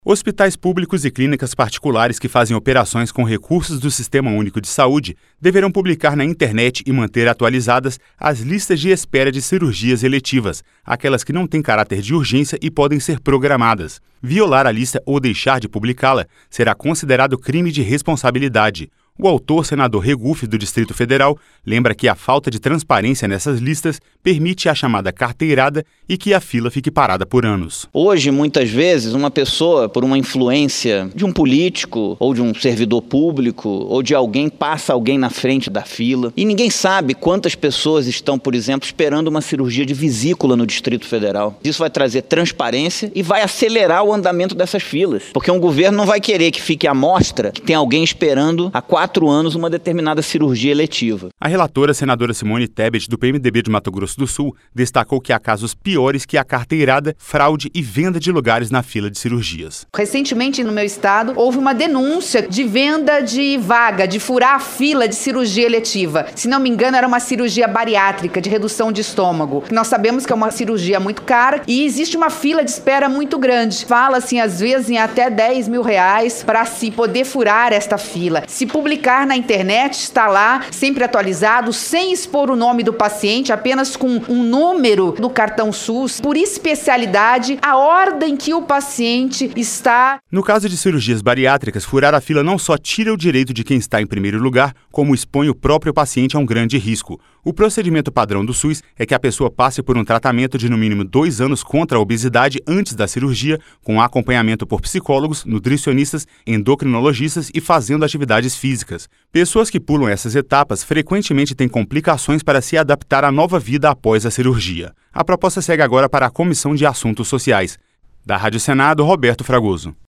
Hospitais públicos e clínicas particulares que fazem operações com recursos do Sistema Único de Saúde deverão publicar na internet e manter atualizadas as listas de espera de cirurgias eletivas, aquelas que não têm caráter de urgência e podem ser programadas. Violar a lista ou deixar de publicá-la será considerado crime de responsabilidade. O autor, senador Regufe, do Distrito Federal, lembra que a falta de transparência nessas listas permite a chamada carteirada e que a fila fique parada por anos. Hoje, muitas vezes, uma pessoa, por uma influência de um político, ou de um servidor público, ou de alguém, passa alguém na frente da fila. E ninguém sabe quantas pessoas estão, por exemplo, esperando uma cirurgia de vesícula no Distrito Federal. Isso vai trazer transparência e vai acelerar o andamento dessas filas. Porque um governo não vai querer que fique à mostra que tem alguém esperando há 4 anos uma determinada cirurgia eletiva. A relatora, senadora Simone Tebet, do PMDB de Mato Grosso do Sul, destacou que há casos piores que a carteirada, fraude e venda de lugares na fila de cirurgias. Recentemente, no meu estado, houve uma denúncia de venda de vaga, de furar a fila de cirurgia eletiva. Se não me engano, era uma cirurgia bariátrica, de redução de estômago. Nós sabemos que é uma cirurgia muito cara e existe uma fila de espera muito grande. Fala-se, às vezes, em até R$10 mil para se poder furar esta fila. Se publicar na internet, está lá, sempre atualizado, sem expor o nome do paciente, apenas com um número do cartão SUS, por especialidade, a ordem que o paciente está. No caso de cirurgias bariátricas, furar a fila não só tira o direito de quem está em primeiro lugar, como expõe o próprio paciente a um grande risco. O procedimento padrão do SUS é que a pessoa passe por um tratamento de no mínimo 2 anos contra a obesidade antes da cirurgia, com acompanhamento por psicólogos, nutricionistas, endocrinologistas e fazendo atividades físicas. Pessoas que pulam essas etapas frequentemente têm complicações para se adaptar à nova vida após a cirurgia. A proposta segue agora para a Comissão de Assuntos Sociais. Da Rádio Senado, Roberto Fragoso.